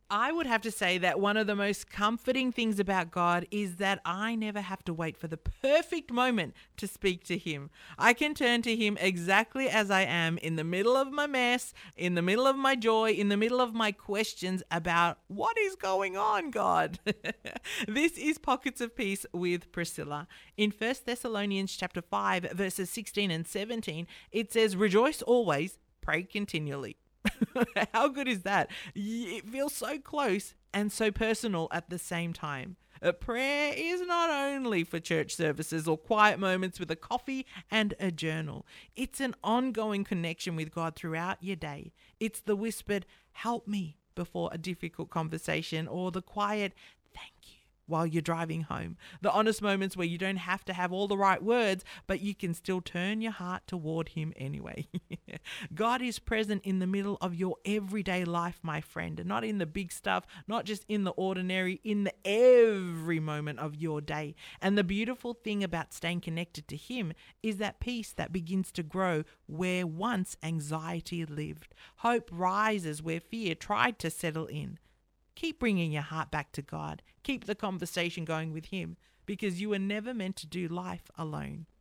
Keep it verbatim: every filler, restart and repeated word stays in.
I would have to say that one of the most comforting things about God is that I never have to wait for the perfect moment to speak to him. I can turn to him exactly as I am, in the middle of my mess, in the middle of my joy, in the middle of my questions about what is going on, God. This is Pockets of Peace with Priscilla. In First Thessalonians chapter five, verses sixteen and seventeen, it says, "Rejoice always, pray continually." How good is that? It feels so close and so personal at the same time. A prayer is not only for church services or quiet moments with a coffee and a journal. It's an ongoing connection with God throughout your day. It's the whispered, "Help me," before a difficult conversation, or the quiet, "Thank you," while you're driving home. The honest moments where you don't have to have all the right words, but you can still turn your heart toward him anyway. God is present in the middle of your everyday life, my friend, and not in the big stuff, not just in the ordinary, in the every moment of your day. And the beautiful thing about staying connected to him is that peace that begins to grow where once anxiety lived. Hope rises where fear tried to settle in. Keep bringing your heart back to God. Keep the conversation going with him, because you were never meant to do life alone.